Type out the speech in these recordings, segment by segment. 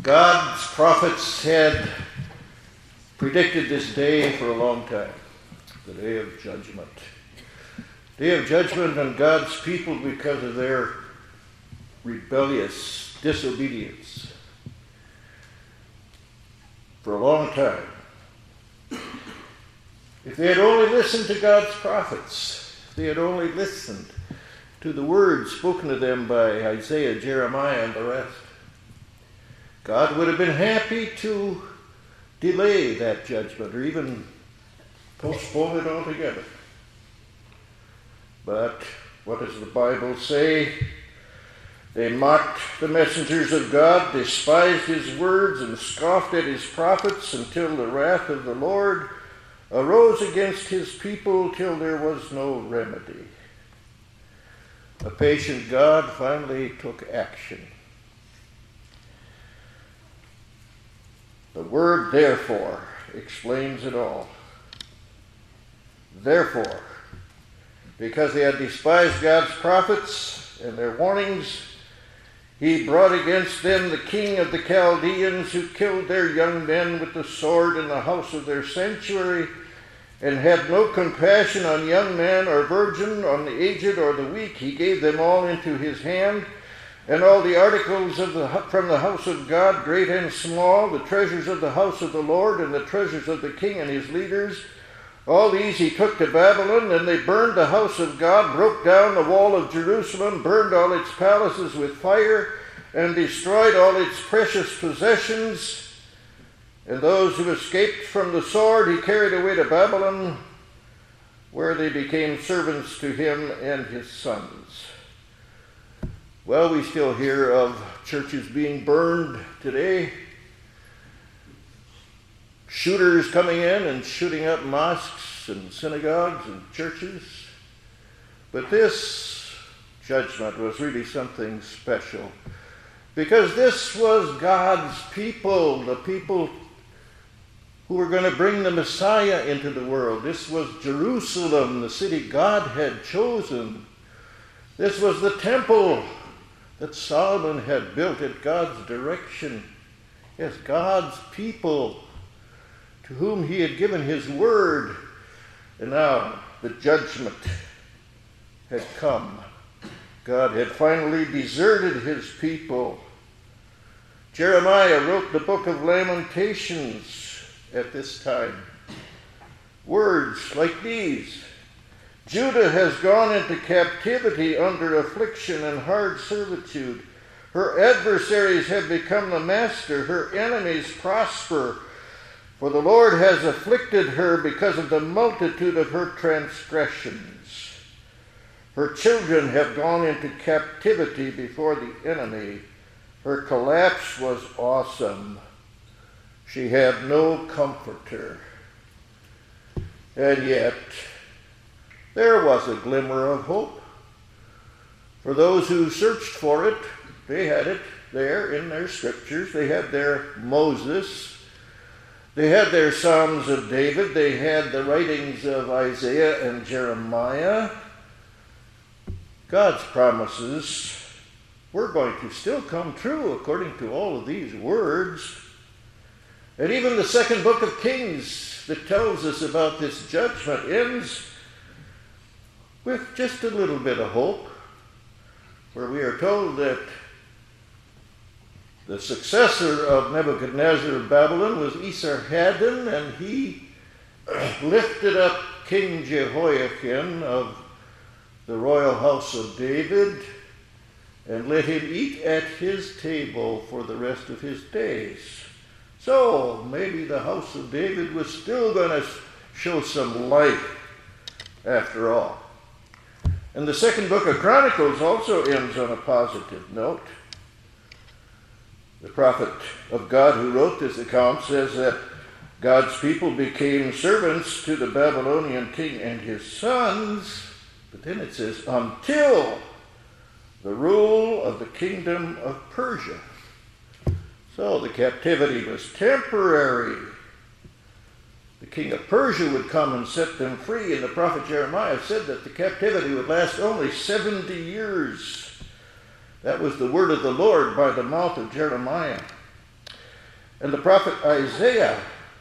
God's prophets had predicted this day for a long time, the day of judgment. Day of judgment on God's people because of their rebellious disobedience. For a long time. If they had only listened to God's prophets, if they had only listened to the words spoken to them by Isaiah, Jeremiah, and the rest, God would have been happy to delay that judgment or even postpone it altogether. But what does the Bible say? They mocked the messengers of God, despised his words, and scoffed at his prophets until the wrath of the Lord arose against his people till there was no remedy. A patient God finally took action. The word therefore explains it all. Therefore, because they had despised God's prophets and their warnings, he brought against them the king of the Chaldeans, who killed their young men with the sword in the house of their sanctuary, and had no compassion on young man or virgin, on the aged or the weak. He gave them all into his hand, and all the articles from the house of God, great and small, the treasures of the house of the Lord, and the treasures of the king and his leaders. All these he took to Babylon, and they burned the house of God, broke down the wall of Jerusalem, burned all its palaces with fire, and destroyed all its precious possessions. And those who escaped from the sword he carried away to Babylon, where they became servants to him and his sons. Well, we still hear of churches being burned today. Shooters coming in and shooting up mosques and synagogues and churches. But this judgment was really something special, because this was God's people, the people who were going to bring the Messiah into the world. This was Jerusalem, the city God had chosen. This was the temple that Solomon had built at God's direction. Yes, God's people, to whom he had given his word. And now the judgment had come. God had finally deserted his people. Jeremiah wrote the book of Lamentations at this time. Words like these: Judah has gone into captivity under affliction and hard servitude. Her adversaries have become the master. Her enemies prosper. For the Lord has afflicted her because of the multitude of her transgressions. Her children have gone into captivity before the enemy. Her collapse was awesome. She had no comforter. And yet, there was a glimmer of hope. For those who searched for it, they had it there in their scriptures. They had their Moses. They had their Psalms of David. They had the writings of Isaiah and Jeremiah. God's promises were going to still come true according to all of these words. And even the second book of Kings that tells us about this judgment ends with just a little bit of hope, where we are told that the successor of Nebuchadnezzar of Babylon was Esarhaddon, and he lifted up King Jehoiakim of the royal house of David and let him eat at his table for the rest of his days. So maybe the house of David was still going to show some light after all. And the second book of Chronicles also ends on a positive note. The prophet of God who wrote this account says that God's people became servants to the Babylonian king and his sons, but then it says, until the rule of the kingdom of Persia. So the captivity was temporary. The king of Persia would come and set them free, and the prophet Jeremiah said that the captivity would last only 70 years. That was the word of the Lord by the mouth of Jeremiah. And the prophet Isaiah,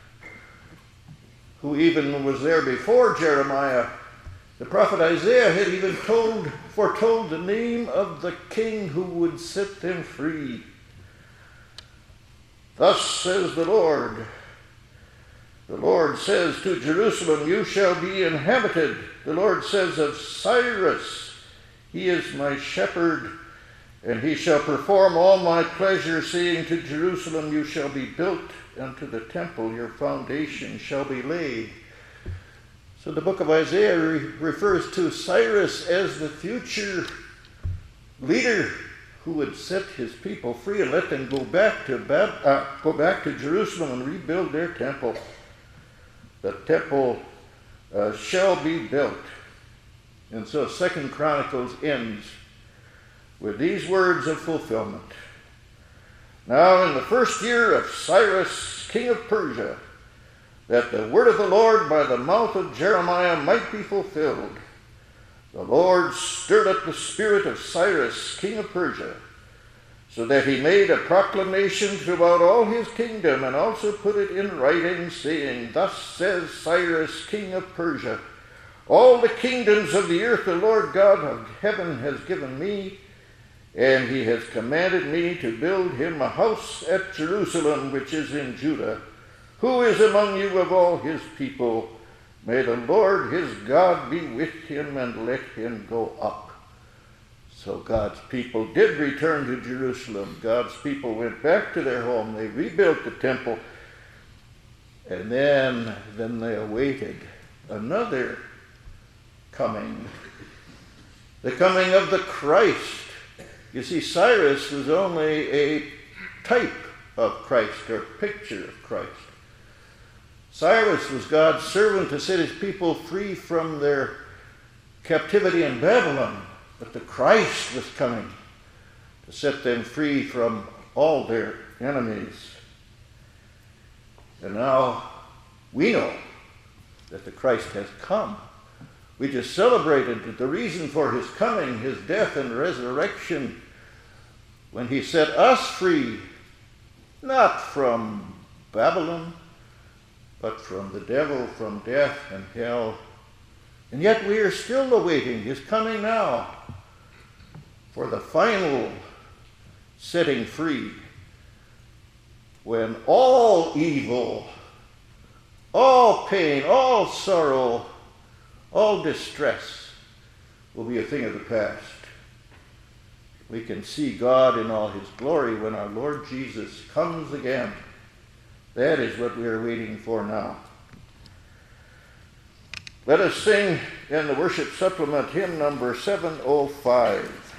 who even was there before Jeremiah, the prophet Isaiah had even foretold the name of the king who would set them free. Thus says the Lord. The Lord says to Jerusalem, you shall be inhabited. The Lord says of Cyrus, he is my shepherd, and he shall perform all my pleasure, saying to Jerusalem, you shall be built, and to the temple your foundation shall be laid. So the book of Isaiah refers to Cyrus as the future leader who would set his people free and let them go back to Jerusalem and rebuild their temple. The temple shall be built. And so 2 Chronicles ends with these words of fulfillment. Now in the first year of Cyrus, king of Persia, that the word of the Lord by the mouth of Jeremiah might be fulfilled, the Lord stirred up the spirit of Cyrus, king of Persia, so that he made a proclamation throughout all his kingdom, and also put it in writing, saying, thus says Cyrus, king of Persia, all the kingdoms of the earth the Lord God of heaven has given me, and he has commanded me to build him a house at Jerusalem, which is in Judah. Who is among you of all his people? May the Lord his God be with him, and let him go up. So God's people did return to Jerusalem. God's people went back to their home. They rebuilt the temple. And then they awaited another coming. The coming of the Christ. You see, Cyrus was only a type of Christ, or picture of Christ. Cyrus was God's servant to set his people free from their captivity in Babylon. But the Christ was coming to set them free from all their enemies. And now we know that the Christ has come. We just celebrated the reason for his coming, his death and resurrection, when he set us free, not from Babylon, but from the devil, from death and hell. And yet we are still awaiting his coming now for the final setting free, when all evil, all pain, all sorrow, all distress will be a thing of the past. We can see God in all his glory when our Lord Jesus comes again. That is what we are waiting for now. Let us sing in the worship supplement hymn number 705.